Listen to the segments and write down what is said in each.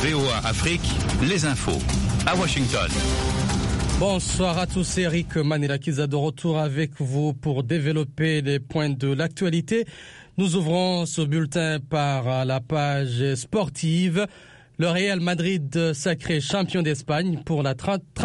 VOA Afrique, les infos. À Washington. Bonsoir à tous, c'est Eric Manilakiza de retour avec vous pour développer les points de l'actualité. Nous ouvrons ce bulletin par la page sportive. Le Real Madrid sacré champion d'Espagne pour la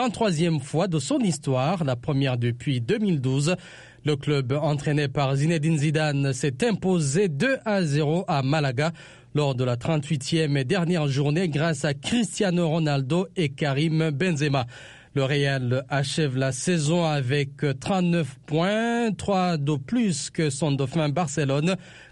33e fois de son histoire, la première depuis 2012. Le club entraîné par Zinedine Zidane s'est imposé 2-0 à Malaga lors de la 38e et dernière journée grâce à Cristiano Ronaldo et Karim Benzema. Le Real achève la saison avec 39 points, 3 de plus que son dauphin Barcelone,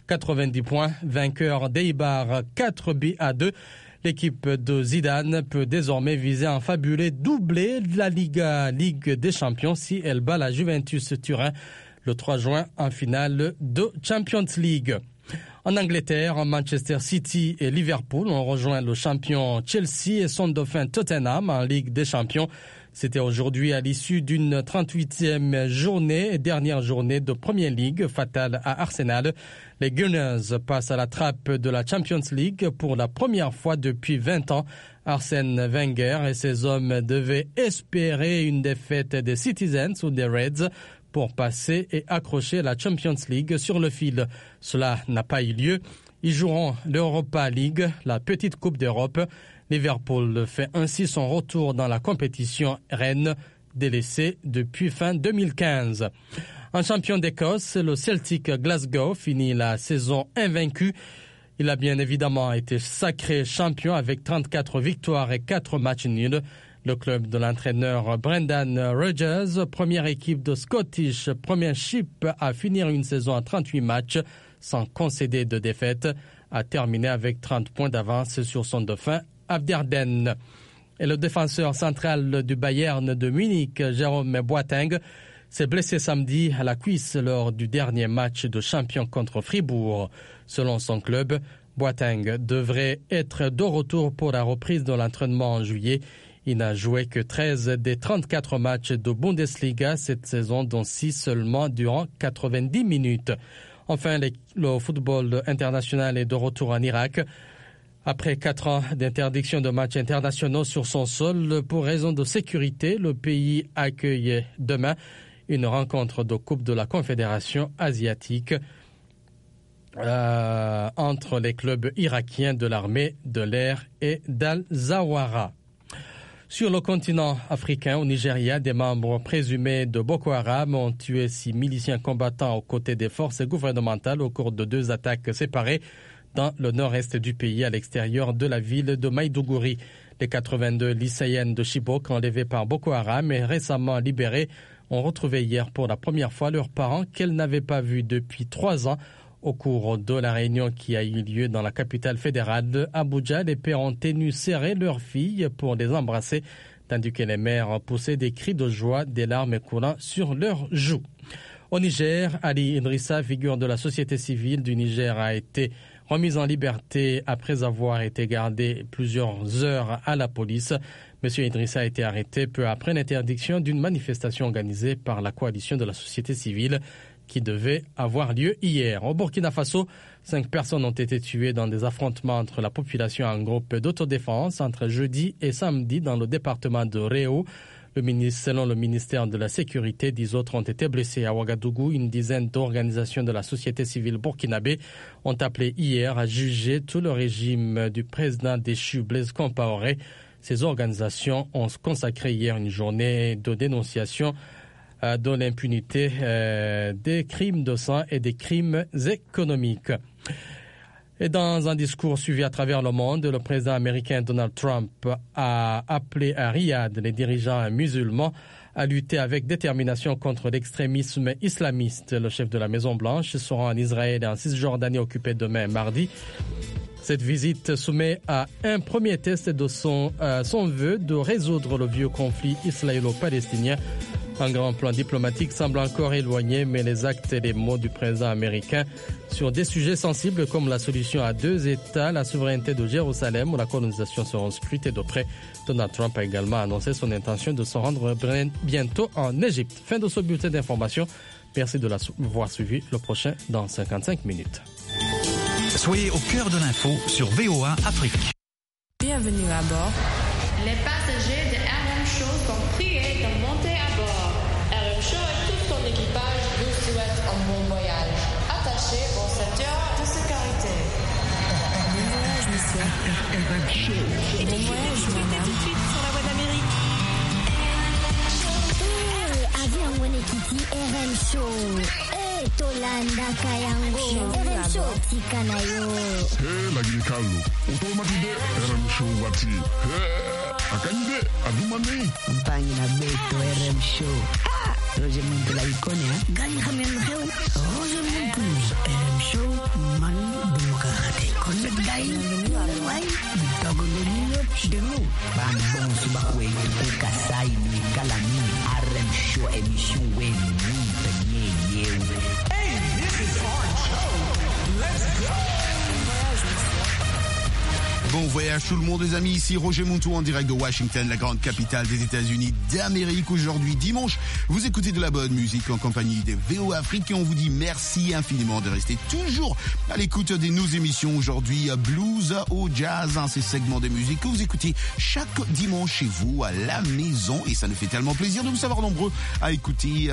90 points, vainqueur d'Eibar 4-2. L'équipe de Zidane peut désormais viser un fabuleux doublé de la Ligue des Champions si elle bat la Juventus Turin le 3 juin en finale de Champions League. En Angleterre, Manchester City et Liverpool ont rejoint le champion Chelsea et son dauphin Tottenham en Ligue des Champions. C'était aujourd'hui à l'issue d'une 38e journée et dernière journée de Premier League fatale à Arsenal. Les Gunners passent à la trappe de la Champions League pour la première fois depuis 20 ans. Arsène Wenger et ses hommes devaient espérer une défaite des Citizens ou des Reds pour passer et accrocher la Champions League sur le fil. Cela n'a pas eu lieu. Ils joueront l'Europa League, la petite Coupe d'Europe. Liverpool fait ainsi son retour dans la compétition reine, délaissée depuis fin 2015. En champion d'Écosse, le Celtic Glasgow finit la saison invaincu. Il a bien évidemment été sacré champion avec 34 victoires et 4 matchs nuls. Le club de l'entraîneur Brendan Rodgers, première équipe de Scottish Premiership à finir une saison à 38 matchs sans concéder de défaite, a terminé avec 30 points d'avance sur son dauphin Abderden. Et le défenseur central du Bayern de Munich, Jérôme Boateng, s'est blessé samedi à la cuisse lors du dernier match de champion contre Fribourg. Selon son club, Boateng devrait être de retour pour la reprise de l'entraînement en juillet. Il n'a joué que 13 des 34 matchs de Bundesliga cette saison, dont 6 seulement durant 90 minutes. Enfin, le football international est de retour en Irak. Après 4 ans d'interdiction de matchs internationaux sur son sol, pour raison de sécurité, le pays accueille demain une rencontre de Coupe de la Confédération asiatique entre les clubs irakiens de l'armée de l'air et d'Al-Zawara. Sur le continent africain, au Nigeria, des membres présumés de Boko Haram ont tué 6 miliciens combattants aux côtés des forces gouvernementales au cours de 2 attaques séparées dans le nord-est du pays, à l'extérieur de la ville de Maïdougouri. Les 82 lycéennes de Chibok enlevées par Boko Haram et récemment libérées ont retrouvé hier pour la première fois leurs parents qu'elles n'avaient pas vus depuis 3 ans. Au cours de la réunion qui a eu lieu dans la capitale fédérale de Abuja, les pères ont tenu serré leurs filles pour les embrasser, tandis que les mères poussaient des cris de joie, des larmes coulant sur leurs joues. Au Niger, Ali Idrissa, figure de la société civile du Niger, a été remis en liberté après avoir été gardé plusieurs heures à la police. Monsieur Idrissa a été arrêté peu après l'interdiction d'une manifestation organisée par la coalition de la société civile qui devait avoir lieu hier. Au Burkina Faso, 5 personnes ont été tuées dans des affrontements entre la population et un groupe d'autodéfense entre jeudi et samedi dans le département de Réau. Selon le ministère de la Sécurité, 10 autres ont été blessés à Ouagadougou. Une dizaine d'organisations de la société civile burkinabé ont appelé hier à juger tout le régime du président déchu Blaise Compaoré. Ces organisations ont consacré hier une journée de dénonciation de l'impunité des crimes de sang et des crimes économiques. Et dans un discours suivi à travers le monde, le président américain Donald Trump a appelé à Riyad les dirigeants musulmans à lutter avec détermination contre l'extrémisme islamiste. Le chef de la Maison-Blanche se rend en Israël et en Cisjordanie occupée demain mardi. Cette visite soumet à un premier test de son vœu de résoudre le vieux conflit israélo-palestinien. Un grand plan diplomatique semble encore éloigné, mais les actes et les mots du président américain sur des sujets sensibles comme la solution à 2 États, la souveraineté de Jérusalem ou la colonisation seront scrutés de près. Donald Trump a également annoncé son intention de se rendre bientôt en Égypte. Fin de ce bulletin d'information. Merci de l'avoir suivi. Le prochain dans 55 minutes. Soyez au cœur de l'info sur VOA Afrique. Bienvenue à bord. Les passagers de RM Show sont priés de monter à bord. RM Show et tout son équipage vous souhaitent un bon voyage. Attachez vos ceintures de sécurité. Bon voyage, monsieur. RM Show. Bon voyage, madame. Tout de suite sur la voie d'Amérique. Avion Wenekiti RM Show. Tolanda Kayango. RM Show Tikanayo. Lagi Carlo. Automatide RM Show wati. Akande adumane. Mpanye na Beto RM Show. Roger Muntu la ikonia. Gani Hamemreu. Roger Muntu RM Show. Man Bumukate. Connect Dai. Wai. Togolonio Demo. Bambon Subakwe. Kasai Kalami. RM Show émission Wen. Hey, this is our show. Let's go. Bon voyage tout le monde les amis, ici Roger Montou en direct de Washington, la grande capitale des États-Unis d'Amérique. Aujourd'hui dimanche, vous écoutez de la bonne musique en compagnie des VO Afrique et on vous dit merci infiniment de rester toujours à l'écoute de nos émissions. Aujourd'hui blues au jazz, ces segments de musique que vous écoutez chaque dimanche chez vous à la maison et ça nous fait tellement plaisir de vous savoir nombreux à écouter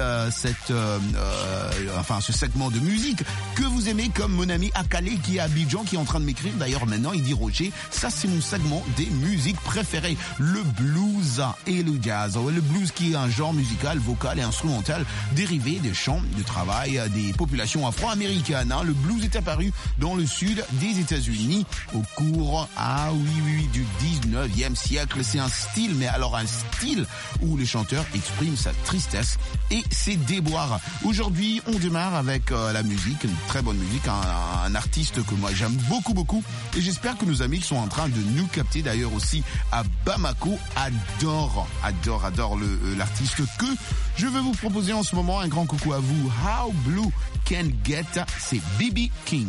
ce segment de musique que vous aimez, comme mon ami Akale qui est à Abidjan qui est en train de m'écrire. D'ailleurs maintenant il dit Roger, ça c'est mon segment des musiques préférées, le blues et le jazz. Le blues qui est un genre musical, vocal et instrumental dérivé des chants de travail des populations afro-américaines. Le blues est apparu dans le sud des États-Unis au cours du 19e siècle. C'est un style, mais alors un style où le chanteur exprime sa tristesse et ses déboires. Aujourd'hui, on démarre avec la musique, une très bonne musique, un artiste que moi j'aime beaucoup et j'espère que nos amis qui sont en train de nous capter d'ailleurs aussi à Bamako adore l'artiste que je vais vous proposer en ce moment. Un grand coucou à vous. How Blue Can Get, c'est B.B. King.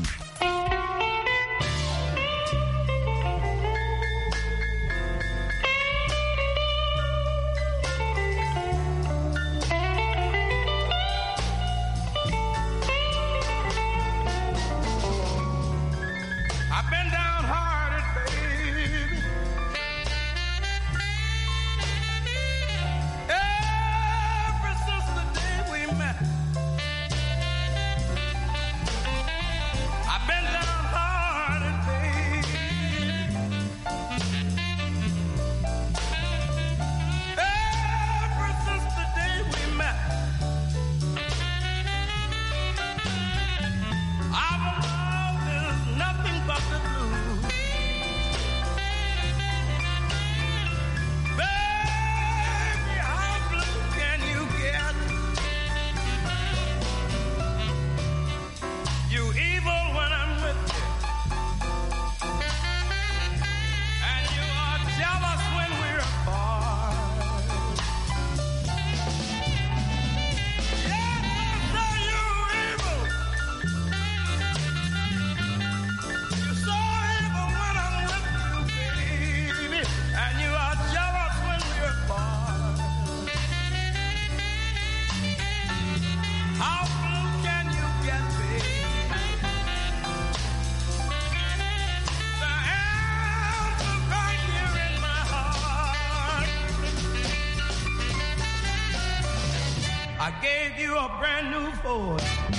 I gave you a brand new Ford.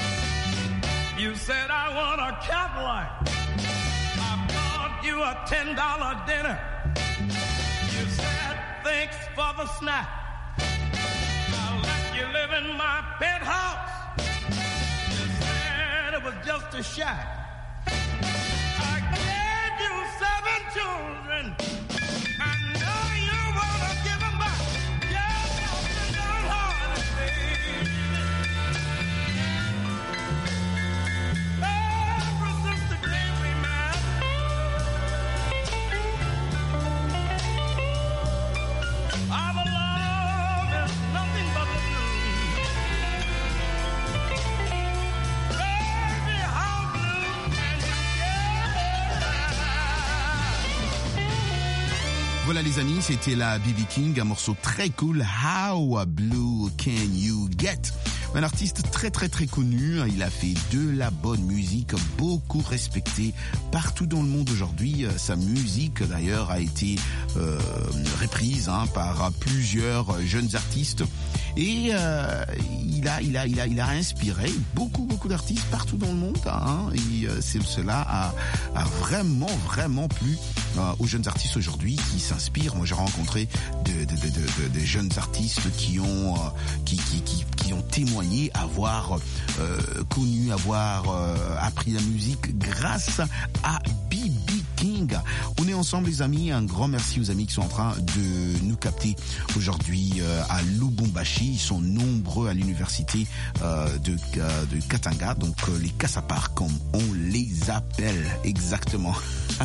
You said I want a Cadillac. I bought you a $10 dinner. You said thanks for the snack. I let you live in my penthouse. You said it was just a shack. I gave you 7 children. And now you want to give them back. Yes, I've been downhearted, baby. Ever since the day we met, our love is nothing but the blues. Baby, how blue can you get? Voilà les amis, c'était la B.B. King, un morceau très cool, How Blue Can You Get? Un artiste très très très connu, il a fait de la bonne musique, beaucoup respecté partout dans le monde aujourd'hui. Sa musique d'ailleurs a été reprise par plusieurs jeunes artistes et il a inspiré beaucoup d'artistes partout dans le monde et cela a vraiment plu aux jeunes artistes aujourd'hui qui s'inspirent. Moi j'ai rencontré des jeunes artistes qui ont témoigné avoir connu, avoir appris la musique grâce à B.B. King. On est ensemble les amis, un grand merci aux amis qui sont en train de nous capter aujourd'hui à Lubumbashi. Ils sont nombreux à l'université de Katanga, donc les Kassapars comme on les appelle exactement.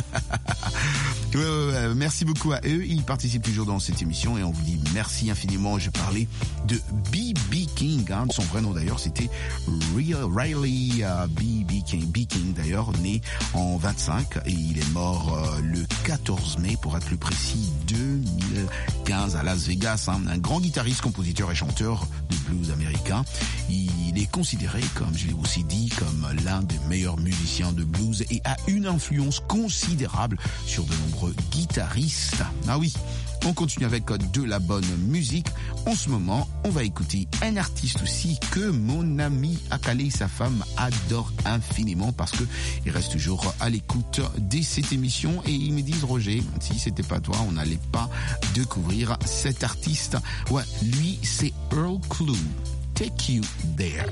Merci beaucoup à eux, ils participent toujours dans cette émission et on vous dit merci infiniment. Je parlais de B.B. King, son vrai nom d'ailleurs c'était Riley B.B. King d'ailleurs, né en 25 et il est mort le 14 mai pour être plus précis 2015 à Las Vegas. Un grand guitariste, compositeur et chanteur de blues américain. Il est considéré, comme je l'ai aussi dit, comme l'un des meilleurs musiciens de blues et a une influence considérable sur de nombreux guitaristes. Ah oui, on continue avec de la bonne musique. En ce moment, on va écouter un artiste aussi que mon ami Akale et sa femme adorent infiniment parce que il reste toujours à l'écoute de cette émission et ils me disent Roger, si c'était pas toi, on n'allait pas découvrir cet artiste. Ouais, lui c'est Earl Klugh. Take You There.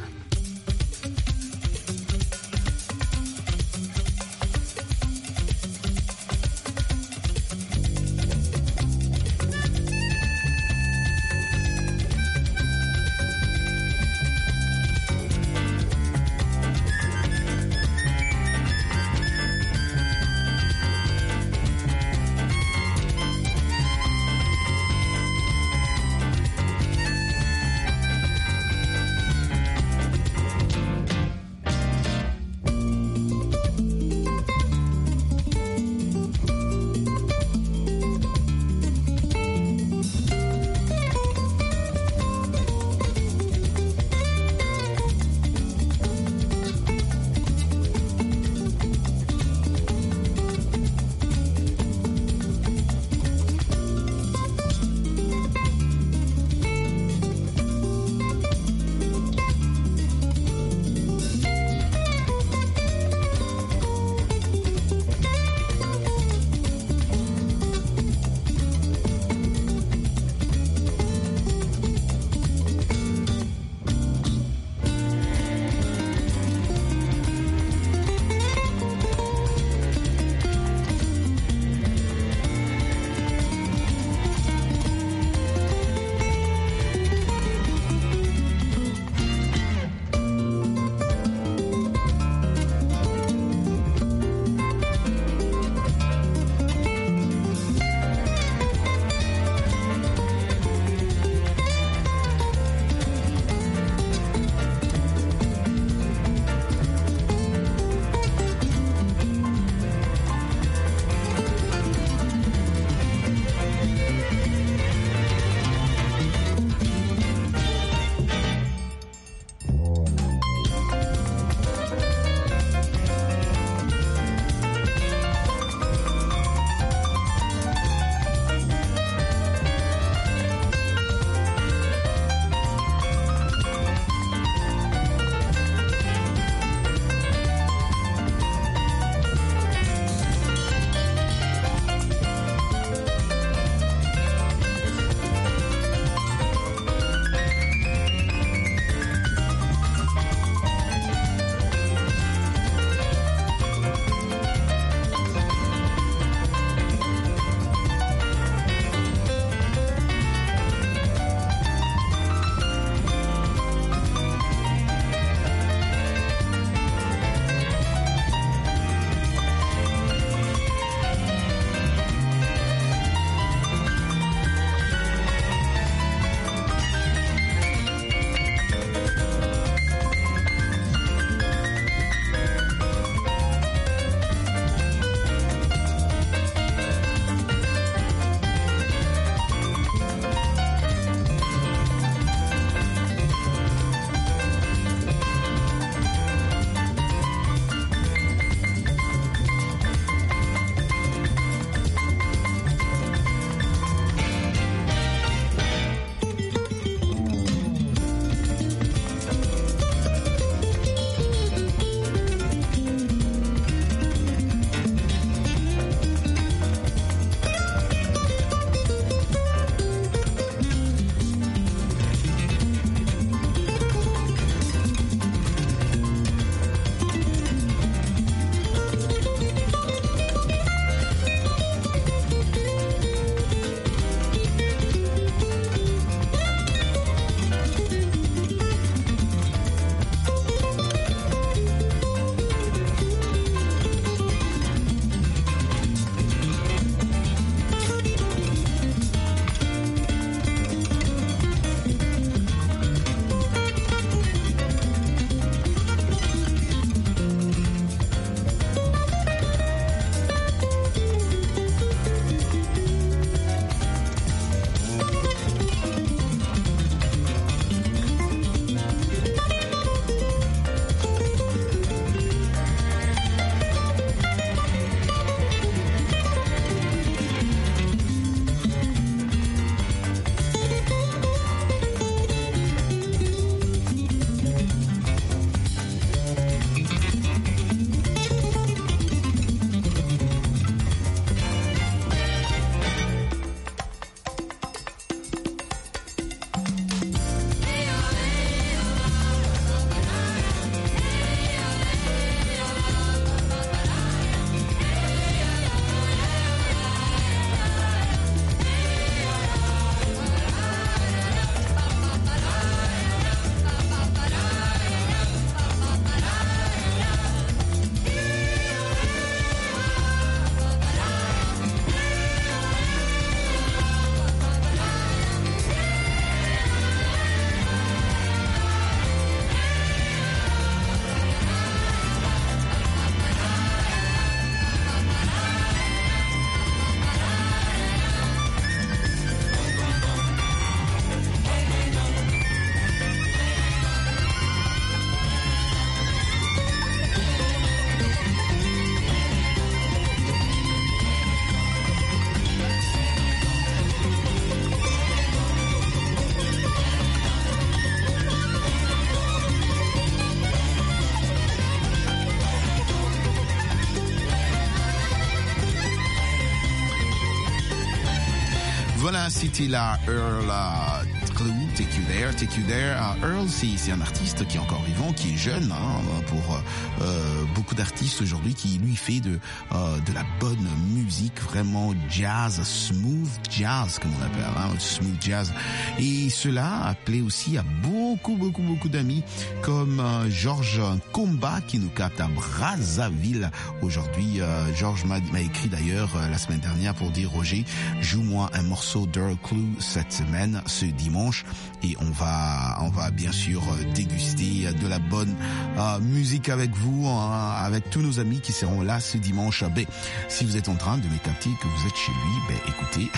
Voilà, c'était la Earl Clue, Take You There, Take You There. Earl, c'est un artiste qui est encore vivant, qui est jeune, pour beaucoup d'artistes aujourd'hui, qui lui fait de la bonne musique, vraiment jazz, smooth jazz, comme on appelle, smooth jazz. Et cela a plu aussi à beaucoup d'amis, comme Georges Comba, qui nous capte à Brazzaville aujourd'hui. Georges m'a écrit d'ailleurs la semaine dernière pour dire: Roger, joue-moi un morceau d'Earl Clue cette semaine, ce dimanche, et on va bien sûr déguster de la bonne musique avec vous, avec tous nos amis qui seront là ce dimanche. Si vous êtes en train de me capter, que vous êtes chez lui, écoutez,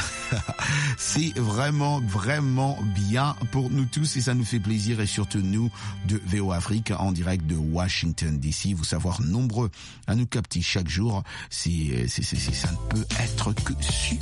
c'est vraiment bien pour nous tous, et ça nous fait plaisir, et surtout nous de VO Afrique en direct de Washington DC, vous savoir nombreux à nous capter chaque jour, ça ne peut être que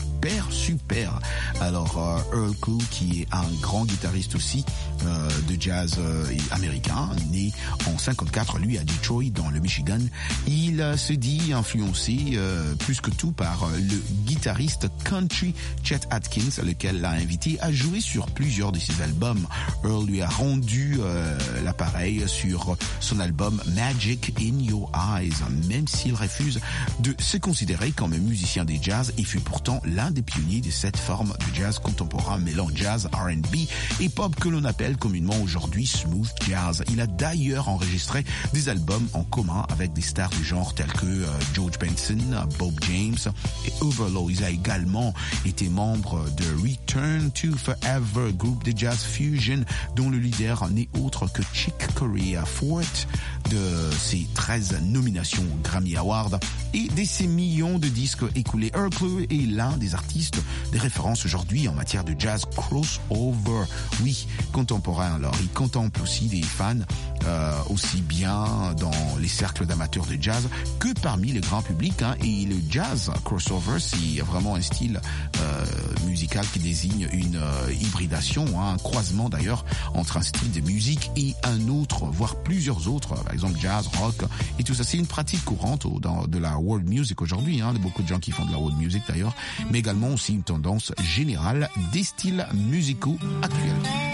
super. Alors Earl Clue, qui est un grand guitariste aussi de jazz américain, né en 54, lui à Detroit dans le Michigan, il se dit influencé plus que tout par le guitariste country Chet Atkins, lequel l'a invité à jouer sur plusieurs de ses albums. Earl lui a rendu l'appareil sur son album Magic in Your Eyes, même s'il refuse de se considérer comme un musicien de jazz. Il fut pourtant l'un des pionniers de cette forme de jazz contemporain mêlant jazz, R&B et pop que l'on appelle communément aujourd'hui smooth jazz. Il a d'ailleurs enregistré des albums en commun avec des stars du genre tels que George Benson, Bob James et Overlow. Il a également été membre de Return to Forever, groupe de jazz fusion dont le leader n'est autre que Chick Corea. Forte de ses 13 nominations Grammy Award et de ses millions de disques écoulés, Earl Clue est l'un des artistes de référence aujourd'hui en matière de jazz crossover. Oui, contemporain. Alors, il contemple aussi des fans aussi bien dans les cercles d'amateurs de jazz que parmi le grand public. Et le jazz crossover, c'est vraiment un style musical qui désigne une hybridation, un croisement d'ailleurs entre un style de musique et un autre, voire plusieurs autres, par exemple jazz, rock et tout ça. C'est une pratique courante de la world music aujourd'hui, de beaucoup de gens qui font de la world music d'ailleurs, mais également aussi une tendance générale des styles musicaux actuels.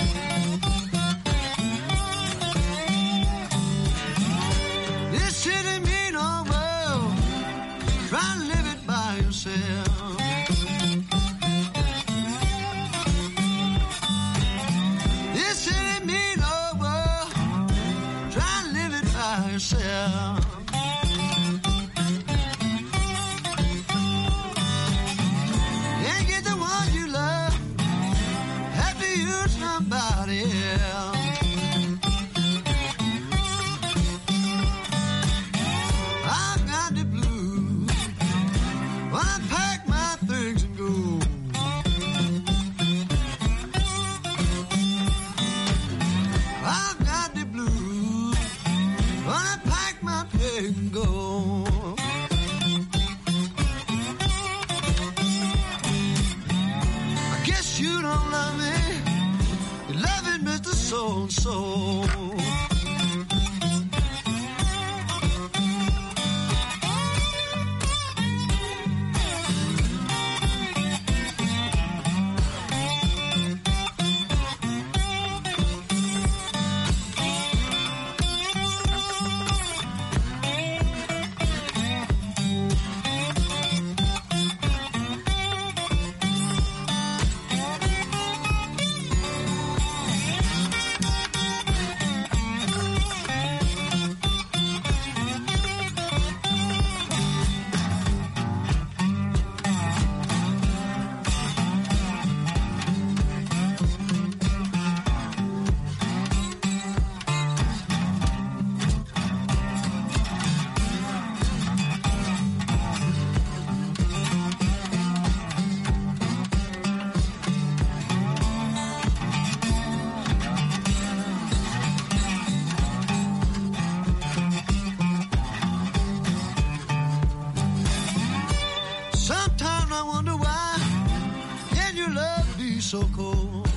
So cold.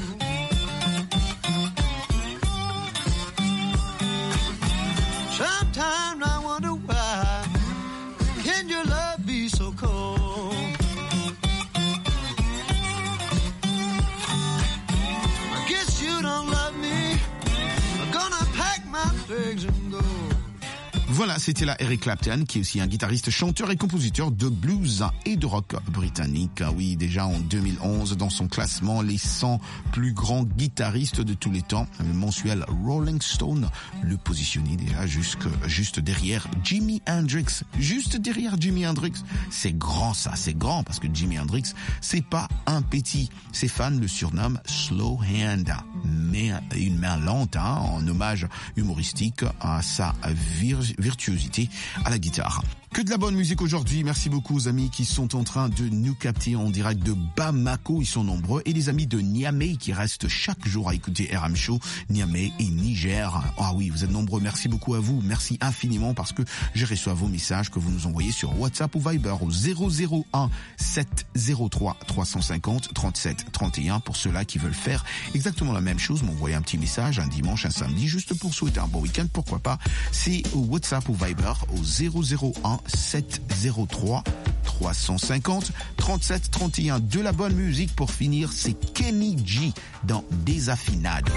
Sometimes I wonder why can your love be so cold? Voilà, c'était là Eric Clapton, qui est aussi un guitariste, chanteur et compositeur de blues et de rock britannique. Oui, déjà en 2011, dans son classement, les 100 plus grands guitaristes de tous les temps, le mensuel Rolling Stone le positionnait déjà juste derrière Jimi Hendrix. Juste derrière Jimi Hendrix. C'est grand ça, c'est grand, parce que Jimi Hendrix, c'est pas un petit. Ses fans le surnomment Slow Hand, mais une main lente, en hommage humoristique à sa virtuosité à la guitare. Que de la bonne musique aujourd'hui. Merci beaucoup aux amis qui sont en train de nous capter en direct de Bamako. Ils sont nombreux. Et les amis de Niamey qui restent chaque jour à écouter RM Show. Niamey et Niger. Ah oui, vous êtes nombreux. Merci beaucoup à vous. Merci infiniment parce que je reçois vos messages que vous nous envoyez sur WhatsApp ou Viber au 001 703 350 37 31 pour ceux-là qui veulent faire exactement la même chose. M'envoyer un petit message un dimanche, un samedi, juste pour souhaiter un bon week-end. Pourquoi pas? C'est au WhatsApp ou Viber au 001 703 350 37 31. De la bonne musique pour finir, c'est Kenny G dans Desafinado.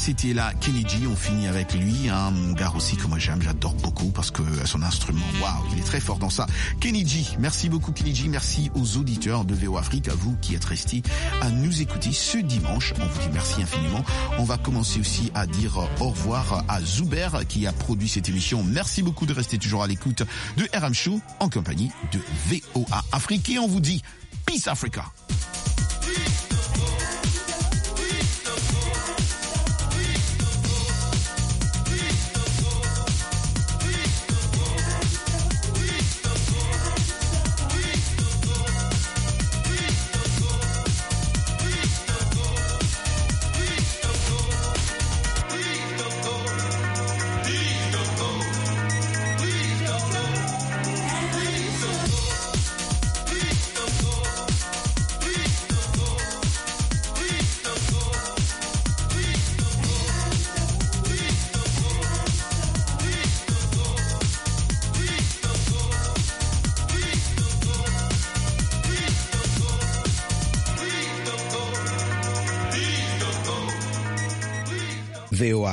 c'était là Kenny G. On finit avec lui, un gars aussi que moi j'adore beaucoup parce que son instrument, waouh, il est très fort dans ça. Kenny G, merci beaucoup Kenny G, merci aux auditeurs de VO Afrique, à vous qui êtes restés à nous écouter ce dimanche. On vous dit merci infiniment. On va commencer aussi à dire au revoir à Zuber qui a produit cette émission. Merci beaucoup de rester toujours à l'écoute de RM Show en compagnie de VOA Afrique et on vous dit Peace Africa. VOA